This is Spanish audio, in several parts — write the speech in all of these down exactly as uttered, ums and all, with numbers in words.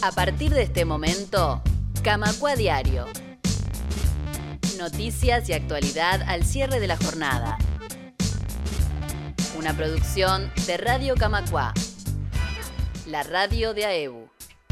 A partir de este momento, Camacua Diario. Noticias y actualidad al cierre de la jornada. Una producción de Radio Camacua, la radio de A E B U.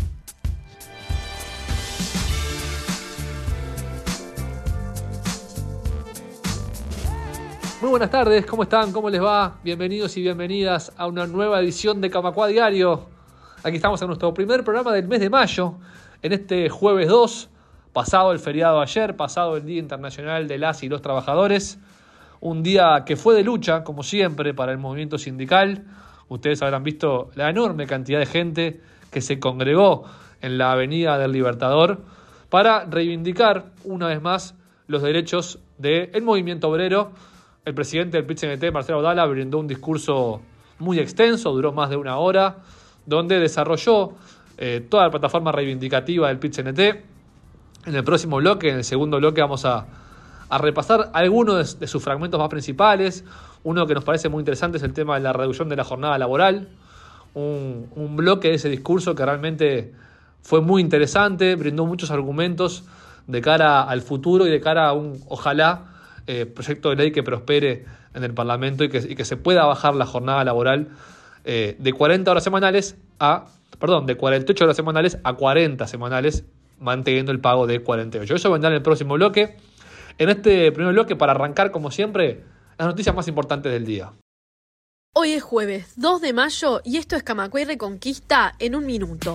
Muy buenas tardes, ¿cómo están? ¿Cómo les va? Bienvenidos y bienvenidas a una nueva edición de Camacua Diario. Aquí estamos en nuestro primer programa del mes de mayo, en este jueves dos, pasado el feriado ayer, pasado el Día Internacional de las y los Trabajadores. Un día que fue de lucha, como siempre, para el movimiento sindical. Ustedes habrán visto la enorme cantidad de gente que se congregó en la Avenida del Libertador para reivindicar una vez más los derechos del movimiento obrero. El presidente del P I T C N T, Marcelo Abdala, brindó un discurso muy extenso, duró más de una hora, donde desarrolló eh, toda la plataforma reivindicativa del P I T C N T. En el próximo bloque, en el segundo bloque, vamos a, a repasar algunos de, de sus fragmentos más principales. Uno que nos parece muy interesante es el tema de la reducción de la jornada laboral. Un, un bloque de ese discurso que realmente fue muy interesante, brindó muchos argumentos de cara al futuro y de cara a un, ojalá, eh, proyecto de ley que prospere en el Parlamento y que, y que se pueda bajar la jornada laboral eh, de cuarenta horas semanales a, perdón, de cuarenta y ocho horas semanales a cuarenta semanales, manteniendo el pago de cuarenta y ocho. Eso vendrá en el próximo bloque. En este primer bloque, para arrancar, como siempre, las noticias más importantes del día. Hoy es jueves dos de mayo y esto es Camacua y Reconquista en un minuto.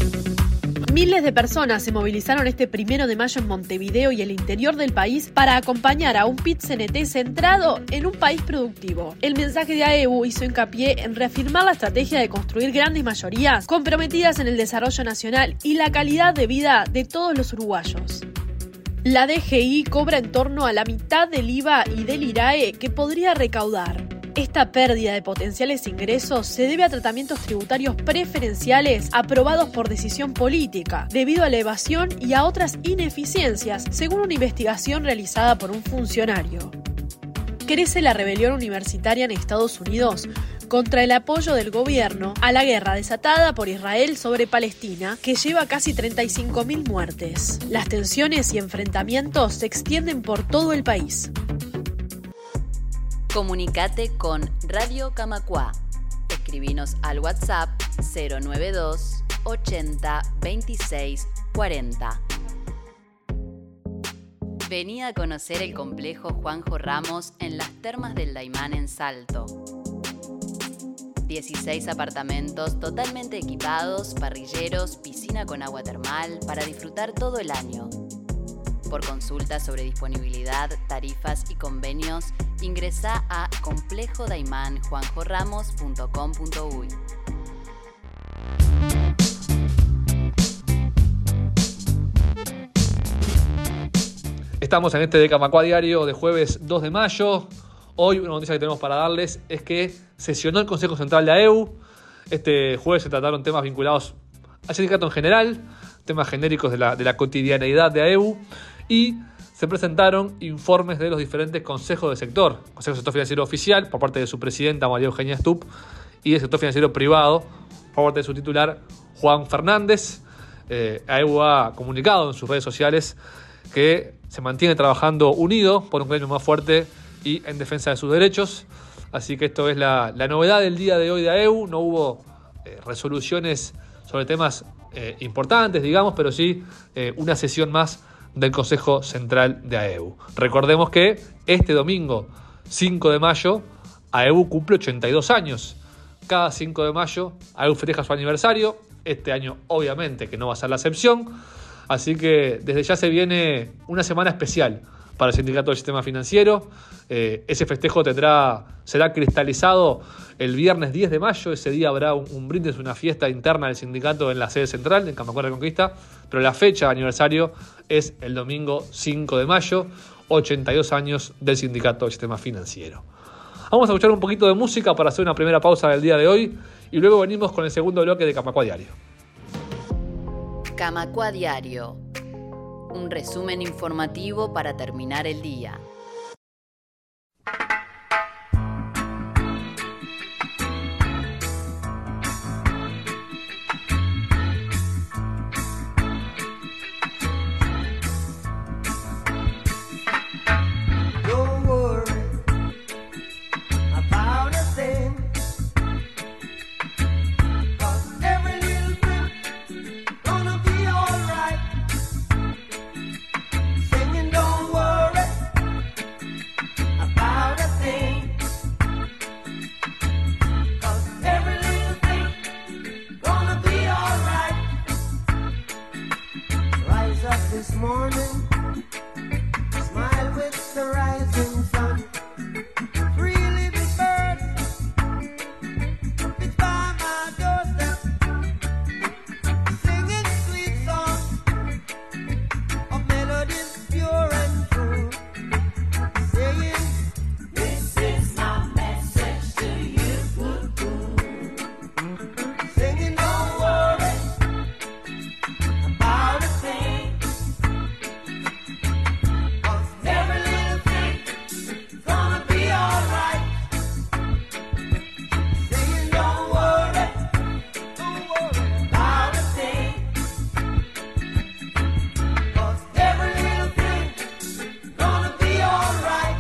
Miles de personas se movilizaron este primero de mayo en Montevideo y el interior del país para acompañar a un P I T C N T centrado en un país productivo. El mensaje de A E B U hizo hincapié en reafirmar la estrategia de construir grandes mayorías comprometidas en el desarrollo nacional y la calidad de vida de todos los uruguayos. La D G I cobra en torno a la mitad del I V A y del I R A E que podría recaudar. Esta pérdida de potenciales ingresos se debe a tratamientos tributarios preferenciales aprobados por decisión política, debido a la evasión y a otras ineficiencias, según una investigación realizada por un funcionario. Crece la rebelión universitaria en Estados Unidos contra el apoyo del gobierno a la guerra desatada por Israel sobre Palestina, que lleva casi treinta y cinco mil muertes. Las tensiones y enfrentamientos se extienden por todo el país. Comunicate con Radio Camacua. Escribinos al WhatsApp cero nueve dos ochenta veintiséis cuarenta. Vení a conocer el complejo Juanjo Ramos en las Termas del Daymán en Salto. dieciséis apartamentos totalmente equipados, parrilleros, piscina con agua termal para disfrutar todo el año. Por consultas sobre disponibilidad, tarifas y convenios, ingresá a complejo daymán juanjo ramos punto com punto uy. Estamos en este de Camacua Diario de jueves dos de mayo. Hoy una noticia que tenemos para darles es que sesionó el Consejo Central de A E B U. Este jueves se trataron temas vinculados al sindicato en general, temas genéricos de la, de la cotidianeidad de A E B U, y se presentaron informes de los diferentes consejos de sector. Consejo de Sector Financiero Oficial, por parte de su presidenta María Eugenia Stup, y del Sector Financiero Privado, por parte de su titular Juan Fernández. Eh, A E B U ha comunicado en sus redes sociales que se mantiene trabajando unido por un gremio más fuerte y en defensa de sus derechos. Así que esto es la, la novedad del día de hoy de A E B U. No hubo eh, resoluciones sobre temas eh, importantes, digamos, pero sí eh, una sesión más del Consejo Central de A E B U. Recordemos que este domingo, cinco de mayo, A E B U cumple ochenta y dos años. Cada cinco de mayo, A E B U festeja su aniversario. Este año, obviamente, que no va a ser la excepción. Así que desde ya se viene una semana especial para el Sindicato del Sistema Financiero. Eh, ese festejo tendrá, será cristalizado el viernes diez de mayo. Ese día habrá un, un brindis, una fiesta interna del sindicato en la sede central, en Camacua Reconquista. Pero la fecha de aniversario es el domingo cinco de mayo, ochenta y dos años del Sindicato del Sistema Financiero. Vamos a escuchar un poquito de música para hacer una primera pausa del día de hoy y luego venimos con el segundo bloque de Camacua Diario. Camacua Diario. Un resumen informativo para terminar el día. this morning, smile with the rising sun. Three little birds, it's by my doorstep, singing sweet songs of melodies pure and true, saying, this is my message to you. Singing, don't worry about a thing, 'cause every little thing's gonna be alright. Singing, don't worry, don't worry about a thing, 'cause every little thing's gonna be alright.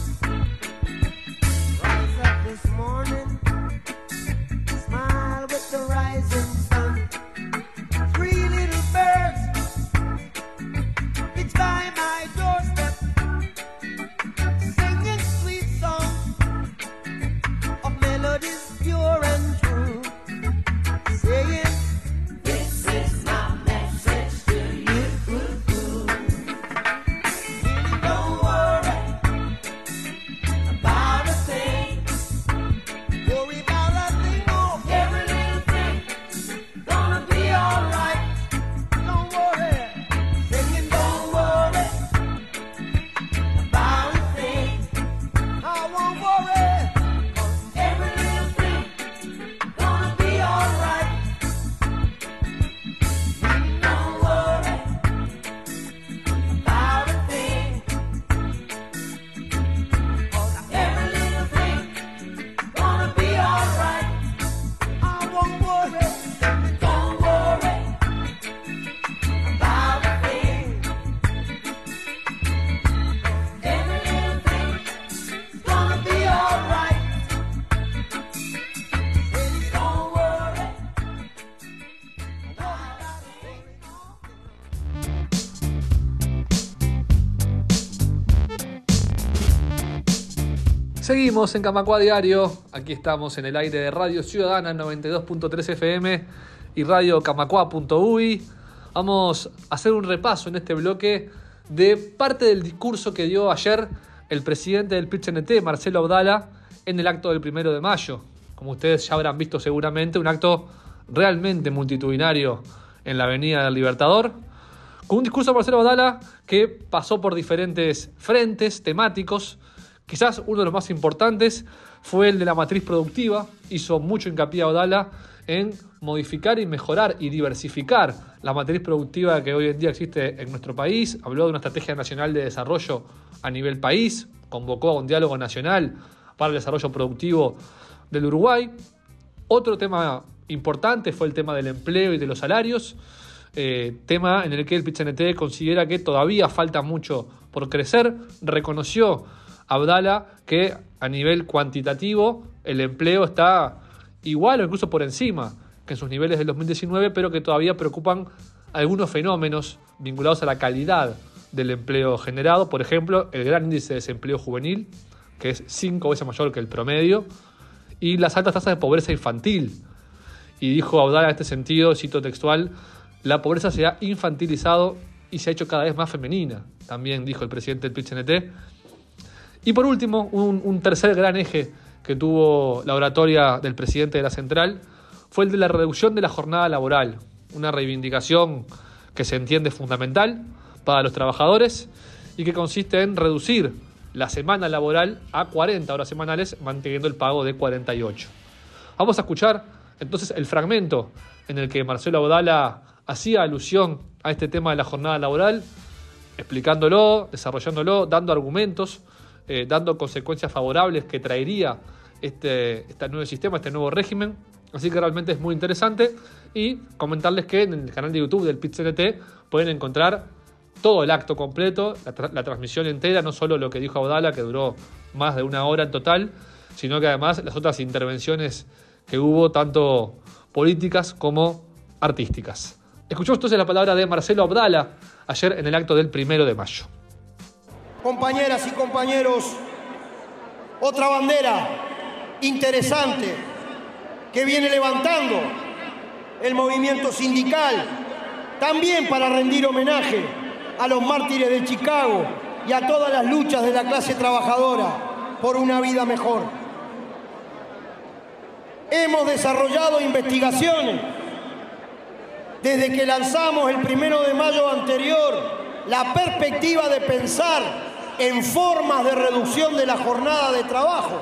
Rise up this morning, smile with the rising sun. Three little birds, it's by my doorstep, singing sweet songs of melodies pure and true, saying, this is my message to you. Don't worry about a thing, worry about a thing, oh, every little thing gonna be alright. Don't worry, singing, don't worry about a thing. I won't worry, 'cause every little thing gonna be alright. Don't worry about a thing, 'cause every little thing gonna be alright. I won't worry, don't worry about a thing, 'cause every little thing's gonna be alright. Don't worry about a thing. Seguimos en Camacua Diario, aquí estamos en el aire de Radio Ciudadana noventa y dos punto tres F M y Radio Camacua punto U I. Vamos a hacer un repaso en este bloque de parte del discurso que dio ayer el presidente del P I T C N T, Marcelo Abdala, en el acto del primero de mayo. Como ustedes ya habrán visto seguramente, un acto realmente multitudinario en la Avenida del Libertador, con un discurso de Marcelo Abdala que pasó por diferentes frentes temáticos. Quizás uno de los más importantes fue el de la matriz productiva. Hizo mucho hincapié a Abdala en modificar y mejorar y diversificar la matriz productiva que hoy en día existe en nuestro país. Habló de una estrategia nacional de desarrollo a nivel país, convocó a un diálogo nacional para el desarrollo productivo del Uruguay. Otro tema importante fue el tema del empleo y de los salarios, eh, tema en el que el P I T C N T considera que todavía falta mucho por crecer. Reconoció Abdala que a nivel cuantitativo el empleo está igual o incluso por encima que en sus niveles del dos mil diecinueve, pero que todavía preocupan algunos fenómenos vinculados a la calidad del empleo generado. Por ejemplo, el gran índice de desempleo juvenil, que es cinco veces mayor que el promedio, y las altas tasas de pobreza infantil. Y dijo Abdala en este sentido, cito textual, la pobreza se ha infantilizado y se ha hecho cada vez más femenina, también dijo el presidente del P I T C N T. Y por último, un, un tercer gran eje que tuvo la oratoria del presidente de la Central fue el de la reducción de la jornada laboral, una reivindicación que se entiende fundamental para los trabajadores y que consiste en reducir la semana laboral a cuarenta horas semanales, manteniendo el pago de cuarenta y ocho. Vamos a escuchar entonces el fragmento en el que Marcelo Abdala hacía alusión a este tema de la jornada laboral, explicándolo, desarrollándolo, dando argumentos, eh, dando consecuencias favorables que traería este, este nuevo sistema, este nuevo régimen. Así que realmente es muy interesante. Y comentarles que en el canal de YouTube del P I T C N T pueden encontrar todo el acto completo, la, tra- la transmisión entera, no solo lo que dijo Abdala, que duró más de una hora en total, sino que además las otras intervenciones que hubo, tanto políticas como artísticas. Escuchamos entonces la palabra de Marcelo Abdala ayer en el acto del primero de mayo. Compañeras y compañeros, otra bandera interesante que viene levantando el movimiento sindical, también para rendir homenaje a los mártires de Chicago y a todas las luchas de la clase trabajadora por una vida mejor. Hemos desarrollado investigaciones desde que lanzamos el primero de mayo anterior la perspectiva de pensar en formas de reducción de la jornada de trabajo.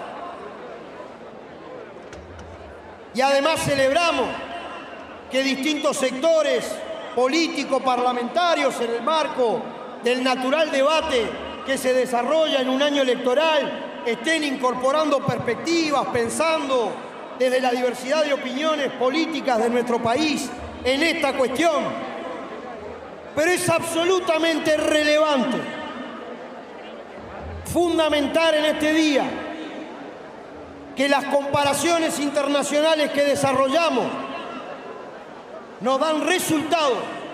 Y además celebramos que distintos sectores políticos, parlamentarios, en el marco del natural debate que se desarrolla en un año electoral, estén incorporando perspectivas, pensando desde la diversidad de opiniones políticas de nuestro país en esta cuestión. Pero es absolutamente relevante, fundamental en este día, que las comparaciones internacionales que desarrollamos nos dan resultado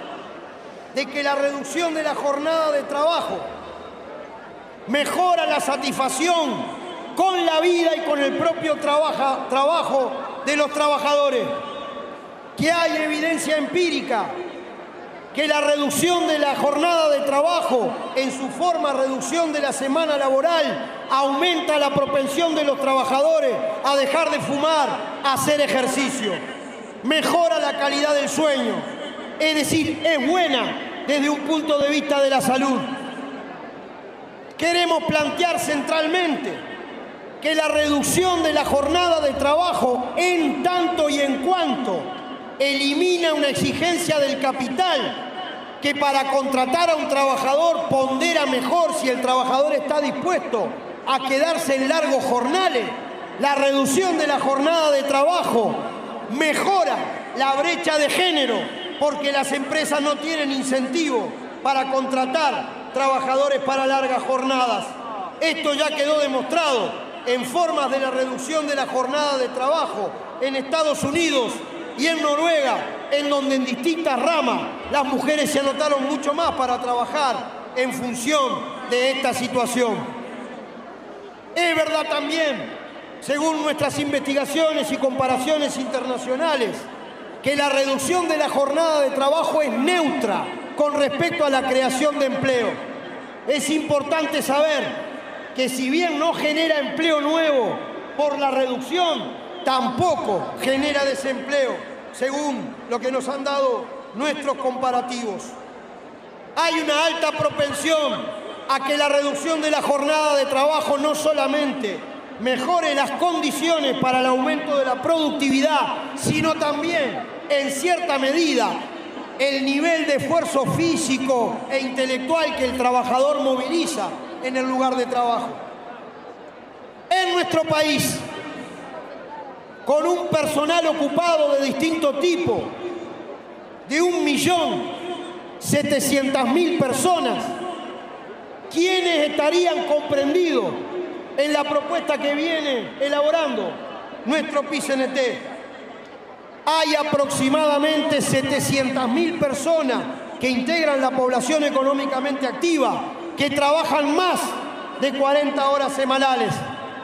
de que la reducción de la jornada de trabajo mejora la satisfacción con la vida y con el propio trabaja, trabajo de los trabajadores, que hay evidencia empírica que la reducción de la jornada de trabajo, en su forma reducción de la semana laboral, aumenta la propensión de los trabajadores a dejar de fumar, a hacer ejercicio, mejora la calidad del sueño, es decir, es buena desde un punto de vista de la salud. Queremos plantear centralmente que la reducción de la jornada de trabajo, en tanto y en cuanto elimina una exigencia del capital que para contratar a un trabajador pondera mejor si el trabajador está dispuesto a quedarse en largos jornales. La reducción de la jornada de trabajo mejora la brecha de género porque las empresas no tienen incentivo para contratar trabajadores para largas jornadas. Esto ya quedó demostrado en formas de la reducción de la jornada de trabajo en Estados Unidos y en Noruega, en donde en distintas ramas las mujeres se anotaron mucho más para trabajar en función de esta situación. Es verdad también, según nuestras investigaciones y comparaciones internacionales, que la reducción de la jornada de trabajo es neutra con respecto a la creación de empleo. Es importante saber que si bien no genera empleo nuevo por la reducción, tampoco genera desempleo, según lo que nos han dado nuestros comparativos. Hay una alta propensión a que la reducción de la jornada de trabajo no solamente mejore las condiciones para el aumento de la productividad, sino también, en cierta medida, el nivel de esfuerzo físico e intelectual que el trabajador moviliza en el lugar de trabajo. En nuestro país, con un personal ocupado de distinto tipo, de un millón setecientas mil personas, ¿quiénes estarían comprendidos en la propuesta que viene elaborando nuestro P I C N T? Hay aproximadamente setecientas mil personas que integran la población económicamente activa, que trabajan más de cuarenta horas semanales.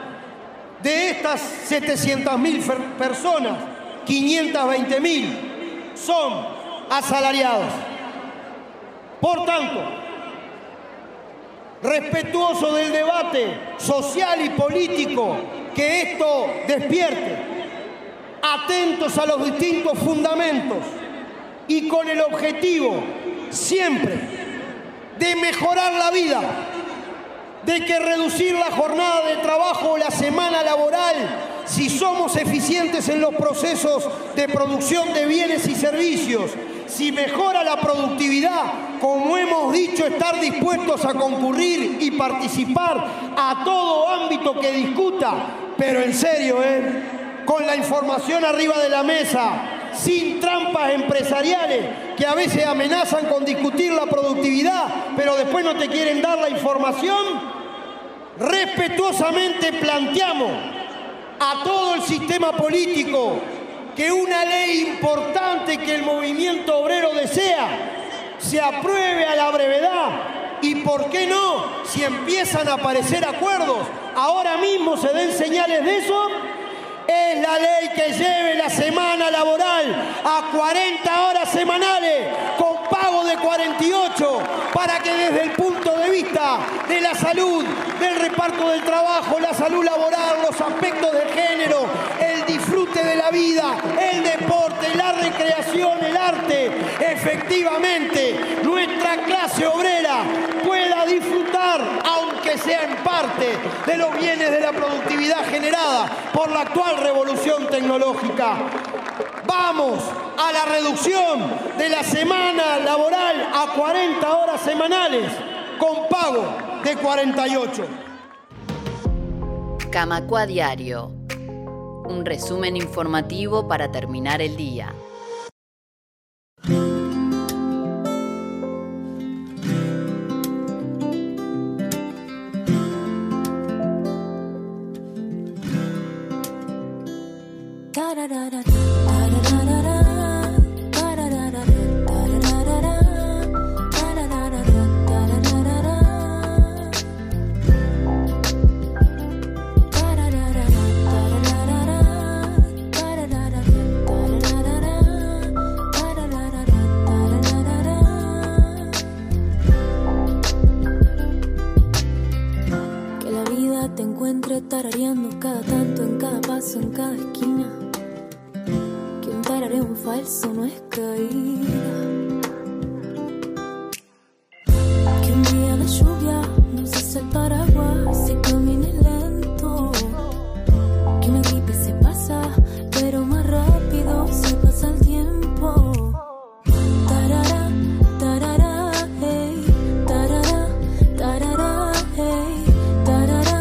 De estas setecientas mil personas, quinientas veinte mil son asalariados. Por tanto, respetuoso del debate social y político que esto despierte, atentos a los distintos fundamentos y con el objetivo siempre de mejorar la vida, de que reducir la jornada de trabajo o la semana laboral, si somos eficientes en los procesos de producción de bienes y servicios, si mejora la productividad, como hemos dicho, estar dispuestos a concurrir y participar a todo ámbito que discuta, pero en serio, ¿eh? con la información arriba de la mesa, sin trampas empresariales que a veces amenazan con discutir la productividad, pero después no te quieren dar la información. Respetuosamente planteamos a todo el sistema político que una ley importante que el movimiento obrero desea se apruebe a la brevedad. Y por qué no, si empiezan a aparecer acuerdos, ahora mismo se den señales de eso. Es la ley que lleve la semana laboral a cuarenta horas semanales con pago de cuarenta y ocho, para que desde el punto de vista de la salud, del reparto del trabajo, la salud laboral, los aspectos de género, el disfrute de la vida, el deporte, la recreación, el arte, efectivamente nuestra clase obrera pueda disfrutar, aunque sea en parte, de los bienes de la productividad generada por la actual revolución tecnológica. Vamos a la reducción de la semana laboral a cuarenta horas semanales con pago de cuarenta y ocho. Camacua Diario. Un resumen informativo para terminar el día. Te encuentre tarareando cada tanto, en cada paso, en cada esquina. Que un tarareo falso no es caída. Que un día de lluvia nos hace el paraguas y camine lento. Que una gripe se pasa, pero más rápido se pasa el tiempo. Tarara, tarara, hey, tarara, tarara, hey, tarara.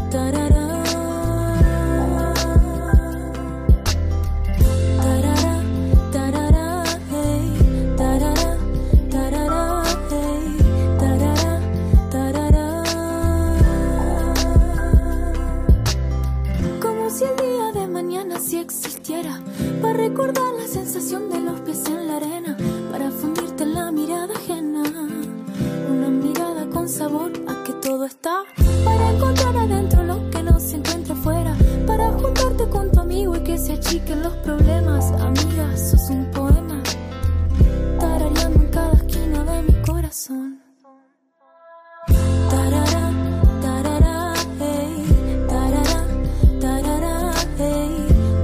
Para recordar la sensación de los pies en la arena, para fundirte en la mirada ajena, una mirada con sabor a que todo está, para encontrar adentro lo que no se encuentra afuera, para juntarte con tu amigo y que se achiquen los problemas. Amiga, sos un poema, tarareando en cada esquina de mi corazón. Tarara, tarara, hey, tarara, tarara, hey.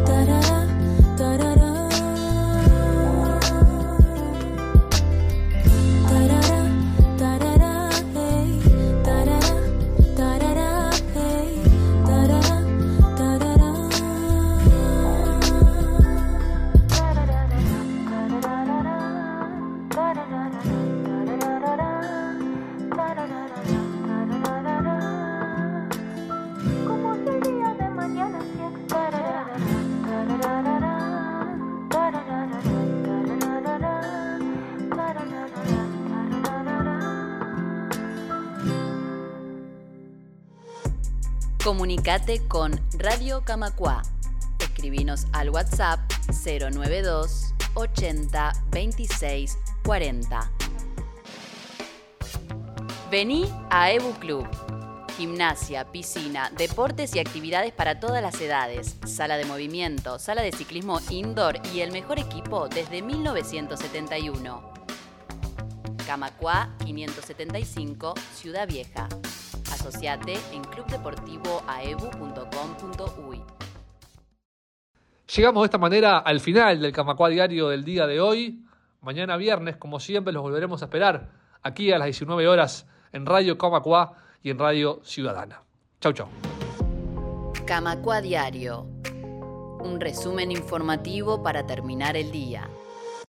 Comunicate con Radio Camacua. Escribinos al WhatsApp cero nueve dos ochenta veintiséis cuarenta. Vení a Ebu Club. Gimnasia, piscina, deportes y actividades para todas las edades, sala de movimiento, sala de ciclismo indoor y el mejor equipo desde mil novecientos setenta y uno. Camacua quinientos setenta y cinco, Ciudad Vieja. Asociate en club deportivo aebu punto com punto uy. Llegamos de esta manera al final del Camacua Diario del día de hoy. Mañana viernes, como siempre, los volveremos a esperar aquí a las diecinueve horas en Radio Camacua y en Radio Ciudadana. Chau, chau. Camacua Diario. Un resumen informativo para terminar el día.